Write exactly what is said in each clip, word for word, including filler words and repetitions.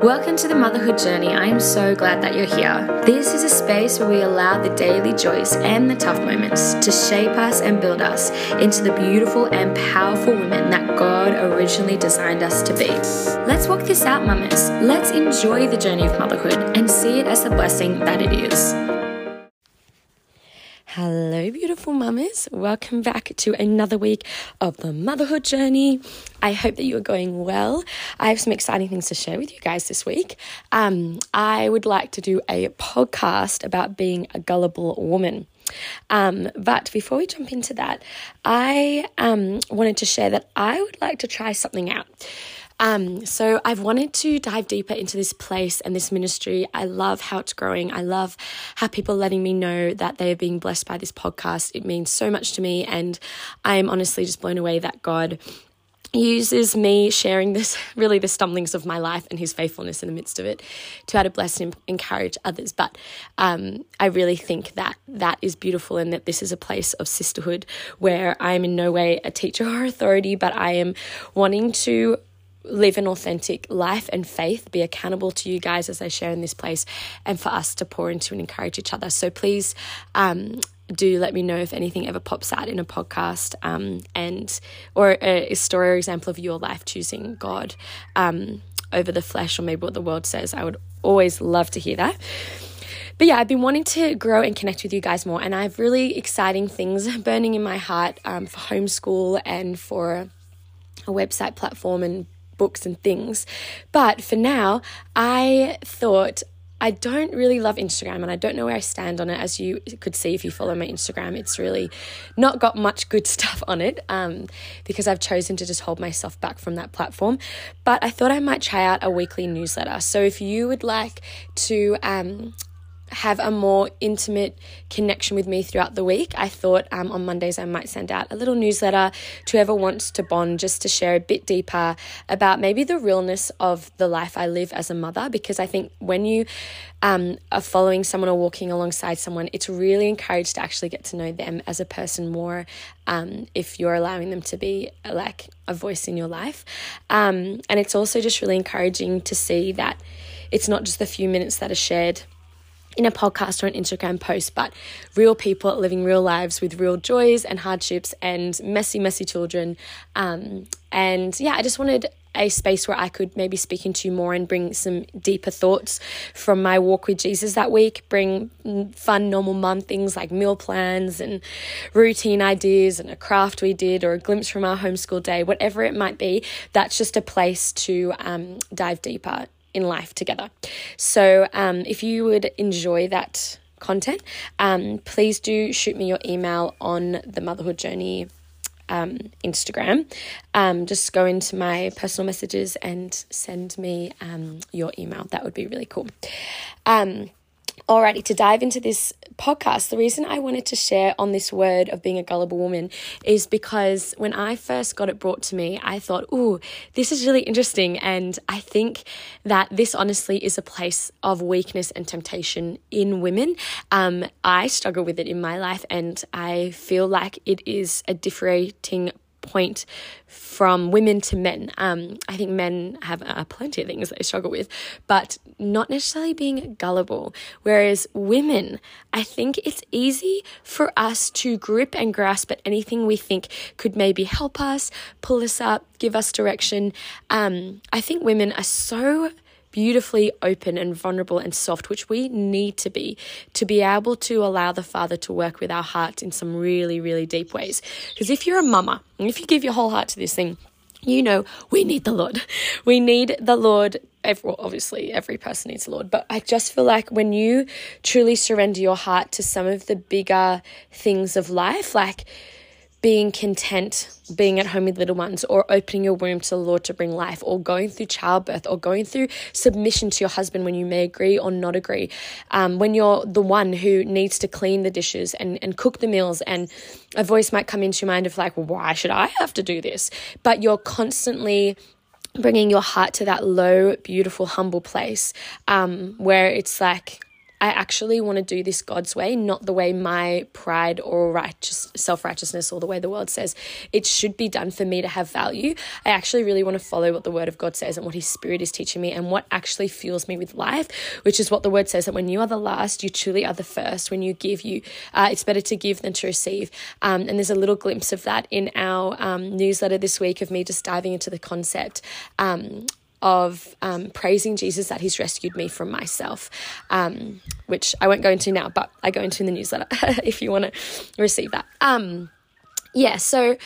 Welcome to the Motherhood Journey. I am so glad that you're here. This is a space where we allow the daily joys and the tough moments to shape us and build us into the beautiful and powerful women that God originally designed us to be. Let's walk this out, mamas. Let's enjoy the journey of motherhood and see it as the blessing that it is. Hello, beautiful mamas. Welcome back to another week of the Motherhood Journey. I hope that you are going well. I have some exciting things to share with you guys this week. Um, I would like to do a podcast about being a gullible woman. Um, but before we jump into that, I um, wanted to share that I would like to try something out. Um, so I've wanted to dive deeper into this place and this ministry. I love how it's growing. I love how people are letting me know that they are being blessed by this podcast. It means so much to me, and I am honestly just blown away that God uses me sharing this, really the stumblings of my life and his faithfulness in the midst of it to be able to bless and encourage others. But um, I really think that that is beautiful, and that this is a place of sisterhood where I am in no way a teacher or authority, but I am wanting to live an authentic life and faith, be accountable to you guys as I share in this place, and for us to pour into and encourage each other. So please um, do let me know if anything ever pops out in a podcast um, and or a, a story or example of your life choosing God um, over the flesh, or maybe what the world says. I would always love to hear that. But yeah, I've been wanting to grow and connect with you guys more, and I have really exciting things burning in my heart um, for homeschool and for a website platform and books and things. But for now, I thought I don't really love Instagram, and I don't know where I stand on it. As you could see if you follow my Instagram, it's really not got much good stuff on it um, because I've chosen to just hold myself back from that platform. But I thought I might try out a weekly newsletter. So if you would like to um, have a more intimate connection with me throughout the week, I thought um, on Mondays I might send out a little newsletter to whoever wants to bond, just to share a bit deeper about maybe the realness of the life I live as a mother. Because I think when you um, are following someone or walking alongside someone, it's really encouraged to actually get to know them as a person more um, if you're allowing them to be like a voice in your life. Um, and it's also just really encouraging to see that it's not just the few minutes that are shared in a podcast or an Instagram post, but real people living real lives with real joys and hardships and messy, messy children. Um, and yeah, I just wanted a space where I could maybe speak into you more and bring some deeper thoughts from my walk with Jesus that week, bring fun, normal mum things like meal plans and routine ideas and a craft we did, or a glimpse from our homeschool day, whatever it might be. That's just a place to um, dive deeper in life together. So um, if you would enjoy that content, um, please do shoot me your email on the Motherhood Journey um, Instagram. Um, just go into my personal messages and send me um, your email. That would be really cool. Um, Alrighty, to dive into this podcast, the reason I wanted to share on this word of being a gullible woman is because when I first got it brought to me, I thought, ooh, this is really interesting. And I think that this honestly is a place of weakness and temptation in women. Um, I struggle with it in my life, and I feel like it is a differentiating point from women to men. Um, I think men have uh, plenty of things they struggle with, but not necessarily being gullible. Whereas women, I think it's easy for us to grip and grasp at anything we think could maybe help us, pull us up, give us direction. Um, I think women are so beautifully open and vulnerable and soft, which we need to be, to be able to allow the Father to work with our hearts in some really, really deep ways. Because if you're a mama, and if you give your whole heart to this thing, you know we need the Lord. We need the Lord. Every, well, obviously, every person needs the Lord. But I just feel like when you truly surrender your heart to some of the bigger things of life, like being content, being at home with little ones, or opening your womb to the Lord to bring life, or going through childbirth, or going through submission to your husband when you may agree or not agree, um, when you're the one who needs to clean the dishes and, and cook the meals, and a voice might come into your mind of like, well, why should I have to do this? But you're constantly bringing your heart to that low, beautiful, humble place um, where it's like, I actually want to do this God's way, not the way my pride or righteous self-righteousness or the way the world says it should be done for me to have value. I actually really want to follow what the word of God says and what his spirit is teaching me and what actually fuels me with life, which is what the word says, that when you are the last, you truly are the first. When you give, you uh, it's better to give than to receive. Um, and there's a little glimpse of that in our um, newsletter this week of me just diving into the concept um of um, praising Jesus that he's rescued me from myself, um, which I won't go into now, but I go into in the newsletter if you want to receive that. Um, yeah, so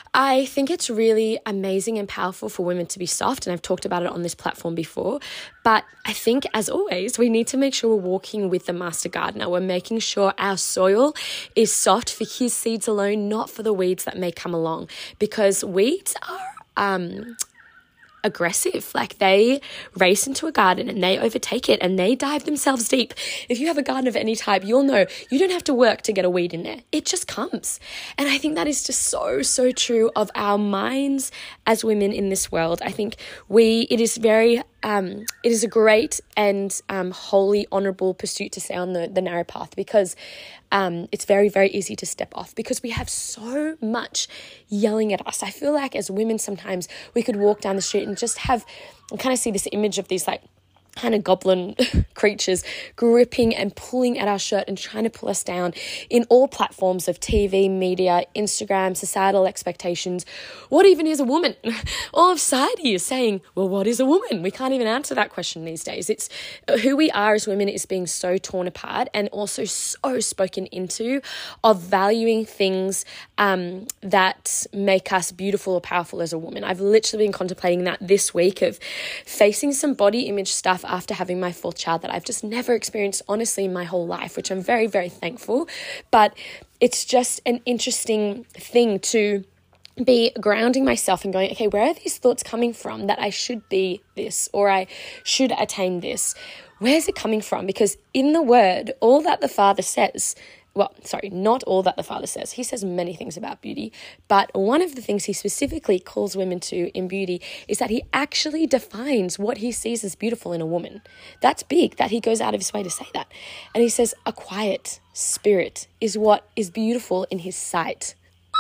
I think it's really amazing and powerful for women to be soft, and I've talked about it on this platform before, but I think, as always, we need to make sure we're walking with the master gardener. We're making sure our soil is soft for his seeds alone, not for the weeds that may come along, because weeds are... Um, aggressive. Like, they race into a garden and they overtake it and they dive themselves deep. If you have a garden of any type, you'll know you don't have to work to get a weed in there. It just comes. And I think that is just so, so true of our minds as women in this world. I think we, it is very, um, it is a great and um, holy, honorable pursuit to stay on the, the narrow path, because um, it's very, very easy to step off because we have so much yelling at us. I feel like as women, sometimes we could walk down the street and just have, I kind of see this image of these like kind of goblin creatures gripping and pulling at our shirt and trying to pull us down in all platforms of T V, media, Instagram, societal expectations. What even is a woman? All of society is saying, well, what is a woman? We can't even answer that question these days. It's who we are as women is being so torn apart and also so spoken into of valuing things um, that make us beautiful or powerful as a woman. I've literally been contemplating that this week of facing some body image stuff after having my fourth child that I've just never experienced, honestly, in my whole life, which I'm very, very thankful. But it's just an interesting thing to be grounding myself and going, okay, where are these thoughts coming from that I should be this or I should attain this? Where's it coming from? Because in the word, all that the Father says, well, sorry, not all that the Father says. He says many things about beauty, but one of the things he specifically calls women to in beauty is that he actually defines what he sees as beautiful in a woman. That's big, that he goes out of his way to say that. And he says a quiet spirit is what is beautiful in his sight.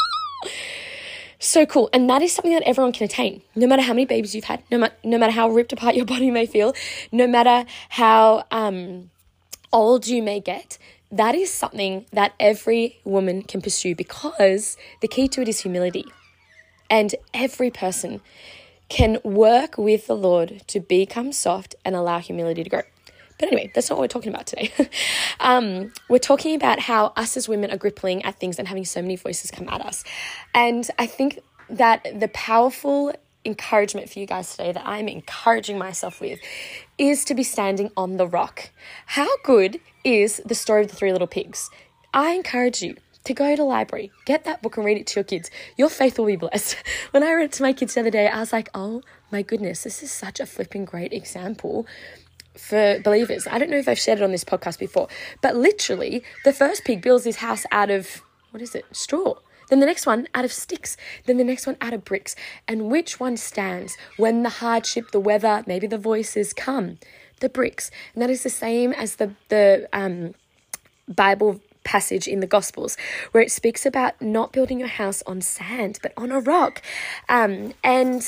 So cool. And that is something that everyone can attain, no matter how many babies you've had, no, ma- no matter how ripped apart your body may feel, no matter how um, old you may get. That is something that every woman can pursue, because the key to it is humility. And every person can work with the Lord to become soft and allow humility to grow. But anyway, that's not what we're talking about today. um, we're talking about how us as women are gripping at things and having so many voices come at us. And I think that the powerful encouragement for you guys today that I'm encouraging myself with is to be standing on the rock. How good is The Story of the Three Little Pigs? I encourage you to go to the library, get that book and read it to your kids. Your faith will be blessed. When I read it to my kids the other day, I was like, oh my goodness, this is such a flipping great example for believers. I don't know if I've shared it on this podcast before, but literally the first pig builds his house out of, what is it, straw. Then the next one out of sticks. Then the next one out of bricks. And which one stands when the hardship, the weather, maybe the voices come? The bricks. And that is the same as the, the um, Bible passage in the Gospels, where it speaks about not building your house on sand, but on a rock. Um, and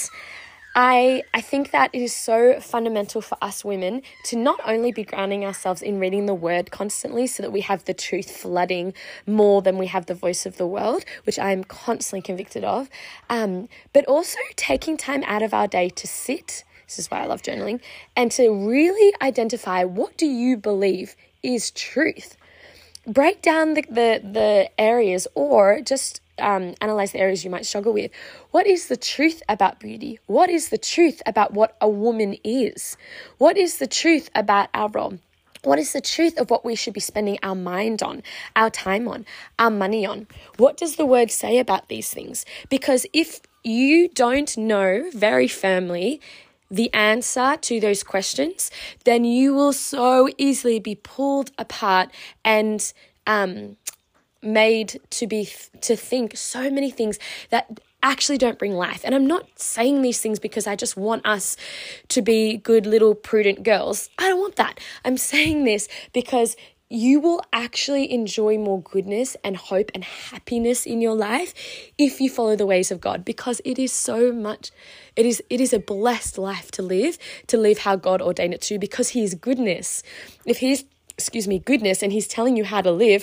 I I think that it is so fundamental for us women to not only be grounding ourselves in reading the word constantly so that we have the truth flooding more than we have the voice of the world, which I am constantly convicted of, um, but also taking time out of our day to sit, this is why I love journaling, and to really identify, what do you believe is truth? Break down the, the, the areas, or just Um, analyze the areas you might struggle with. What is the truth about beauty? What is the truth about what a woman is? What is the truth about our role? What is the truth of what we should be spending our mind on, our time on, our money on? What does the word say about these things? Because if you don't know very firmly the answer to those questions, then you will so easily be pulled apart and um made to be to think so many things that actually don't bring life. And I'm not saying these things because I just want us to be good little prudent girls. I don't want that. I'm saying this because you will actually enjoy more goodness and hope and happiness in your life if you follow the ways of God, because it is so much, it is it is a blessed life to live, to live how God ordained it to, because he is goodness. If he's, excuse me, goodness, and he's telling you how to live,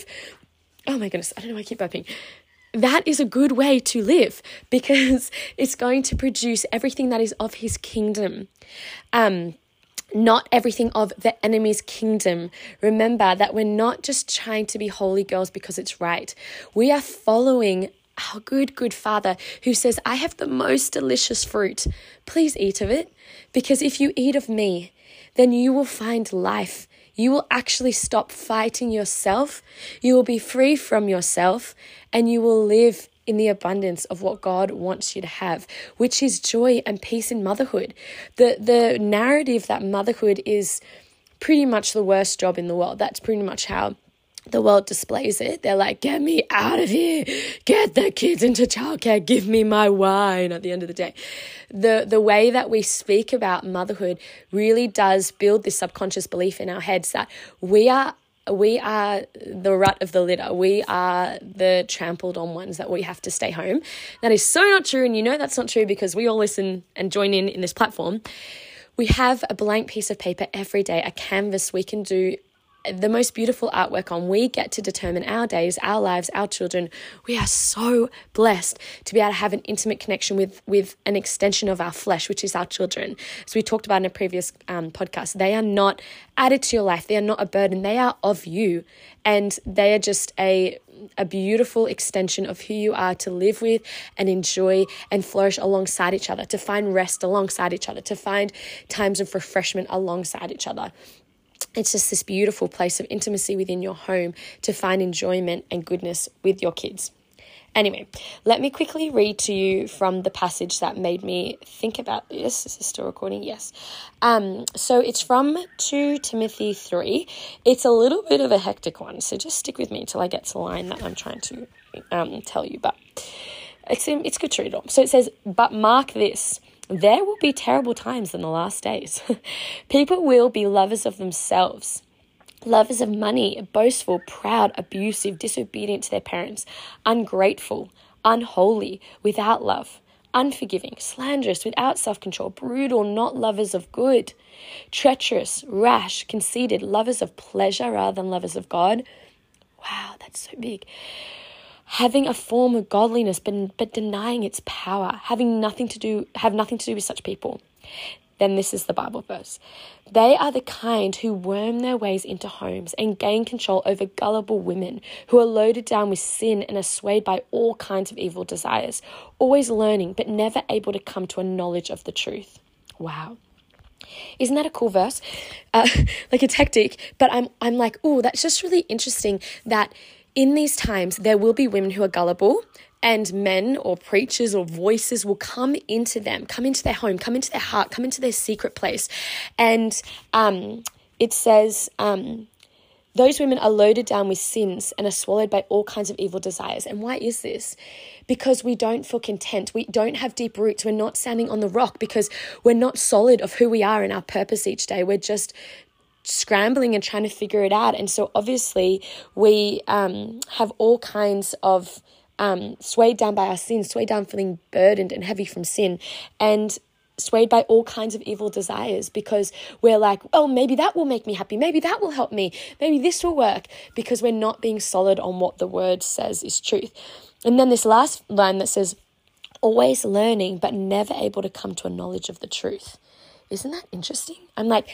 oh my goodness, I don't know why I keep burping. That is a good way to live, because it's going to produce everything that is of his kingdom. Um, not everything of the enemy's kingdom. Remember that we're not just trying to be holy girls because it's right. We are following our good, good Father who says, I have the most delicious fruit. Please eat of it, because if you eat of me, then you will find life. You will actually stop fighting yourself. You will be free from yourself, and you will live in the abundance of what God wants you to have, which is joy and peace in motherhood. The the narrative that motherhood is pretty much the worst job in the world. That's pretty much how the world displays it. They're like, get me out of here. Get the kids into childcare. Give me my wine at the end of the day. The the way that we speak about motherhood really does build this subconscious belief in our heads that we are we are the rut of the litter. We are the trampled on ones, that we have to stay home. That is so not true. And you know that's not true because we all listen and join in in this platform. We have a blank piece of paper every day, a canvas we can do the most beautiful artwork on. We get to determine our days, our lives, our children. We are so blessed to be able to have an intimate connection with, with an extension of our flesh, which is our children. As we talked about in a previous um, podcast, they are not added to your life. They are not a burden. They are of you. And they are just a a beautiful extension of who you are to live with and enjoy and flourish alongside each other, to find rest alongside each other, to find times of refreshment alongside each other. It's just this beautiful place of intimacy within your home to find enjoyment and goodness with your kids. Anyway, let me quickly read to you from the passage that made me think about this. Is this still recording? Yes. Um, so it's from Second Timothy three. It's a little bit of a hectic one, so just stick with me until I get to the line that I'm trying to um, tell you. But it's, it's good to read it all. So it says, but mark this. There will be terrible times in the last days. People will be lovers of themselves, lovers of money, boastful, proud, abusive, disobedient to their parents, ungrateful, unholy, without love, unforgiving, slanderous, without self-control, brutal, not lovers of good, treacherous, rash, conceited, lovers of pleasure rather than lovers of God. Wow, that's so big. Having a form of godliness, but, but denying its power, having nothing to do, have nothing to do with such people. Then this is the Bible verse. They are the kind who worm their ways into homes and gain control over gullible women who are loaded down with sin and are swayed by all kinds of evil desires, always learning, but never able to come to a knowledge of the truth. Wow. Isn't that a cool verse? Uh, like it's hectic, but I'm, I'm like, oh, that's just really interesting that in these times, there will be women who are gullible, and men or preachers or voices will come into them, come into their home, come into their heart, come into their secret place. And um, it says, um, those women are loaded down with sins and are swallowed by all kinds of evil desires. And why is this? Because we don't feel content. We don't have deep roots. We're not standing on the rock because we're not solid of who we are and our purpose each day. We're just scrambling and trying to figure it out. And so obviously we um, have all kinds of um, swayed down by our sins, swayed down feeling burdened and heavy from sin, and swayed by all kinds of evil desires because we're like, oh, maybe that will make me happy. Maybe that will help me. Maybe this will work, because we're not being solid on what the word says is truth. And then this last line that says, always learning, but never able to come to a knowledge of the truth. Isn't that interesting? I'm like,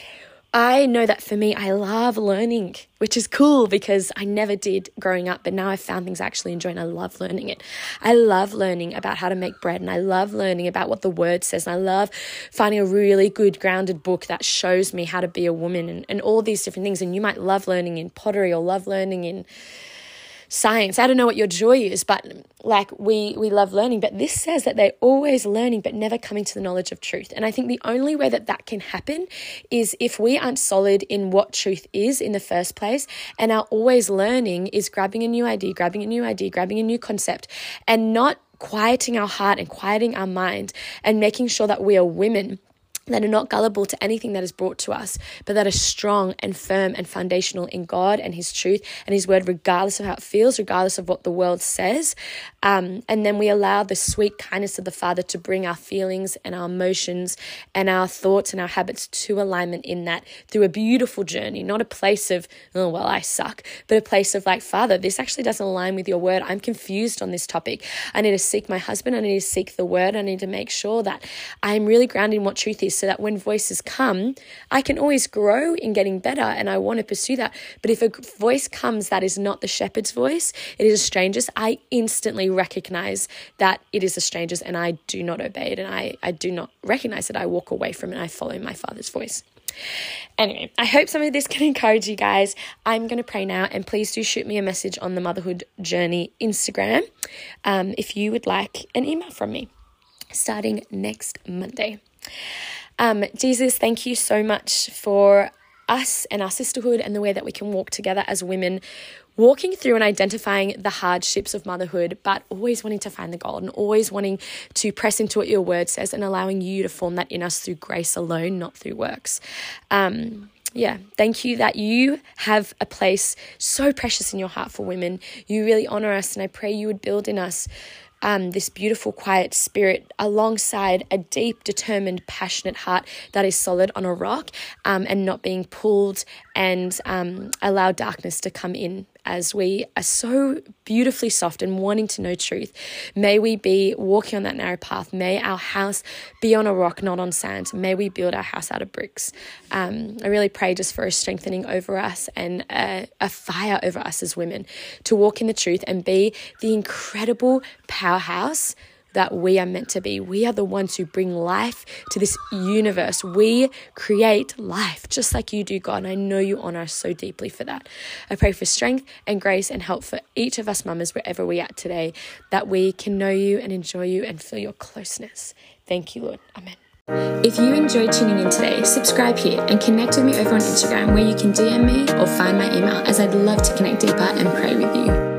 I know that for me, I love learning, which is cool because I never did growing up, but now I've found things I actually enjoy and I love learning it. I love learning about how to make bread, and I love learning about what the word says, and I love finding a really good grounded book that shows me how to be a woman and, and all these different things. And you might love learning in pottery or love learning in science. I don't know what your joy is, but like we we love learning. But this says that they're always learning but never coming to the knowledge of truth. And I think the only way that that can happen is if we aren't solid in what truth is in the first place, and our always learning is grabbing a new idea, grabbing a new idea, grabbing a new concept, and not quieting our heart and quieting our mind and making sure that we are women that are not gullible to anything that is brought to us, but that are strong and firm and foundational in God and his truth and his word, regardless of how it feels, regardless of what the world says. Um, and then we allow the sweet kindness of the Father to bring our feelings and our emotions and our thoughts and our habits to alignment in that through a beautiful journey, not a place of, oh, well, I suck, but a place of like, Father, this actually doesn't align with your word. I'm confused on this topic. I need to seek my husband. I need to seek the word. I need to make sure that I'm really grounded in what truth is, so that when voices come, I can always grow in getting better, and I want to pursue that. But if a voice comes that is not the shepherd's voice, it is a stranger's, I instantly recognize that it is a stranger's, and I do not obey it, and I, I do not recognize it. I walk away from it, and I follow my Father's voice. Anyway, I hope some of this can encourage you guys. I'm going to pray now, and please do shoot me a message on the Motherhood Journey Instagram um, if you would like an email from me starting next Monday. Um, Jesus, thank you so much for us and our sisterhood and the way that we can walk together as women, walking through and identifying the hardships of motherhood, but always wanting to find the gold and always wanting to press into what your word says and allowing you to form that in us through grace alone, not through works. Um, yeah, thank you that you have a place so precious in your heart for women. You really honor us, and I pray you would build in us Um, this beautiful, quiet spirit alongside a deep, determined, passionate heart that is solid on a rock um, and not being pulled and um, allow darkness to come in as we are so beautifully soft and wanting to know truth. May we be walking on that narrow path. May our house be on a rock, not on sand. May we build our house out of bricks. Um, I really pray just for a strengthening over us and a, a fire over us as women to walk in the truth and be the incredible powerhouse that we are meant to be. We are the ones who bring life to this universe. We create life just like you do, God. And I know you honor us so deeply for that. I pray for strength and grace and help for each of us mamas wherever we are at today, that we can know you and enjoy you and feel your closeness. Thank you, Lord. Amen. If you enjoyed tuning in today, subscribe here and connect with me over on Instagram, where you can D M me or find my email, as I'd love to connect deeper and pray with you.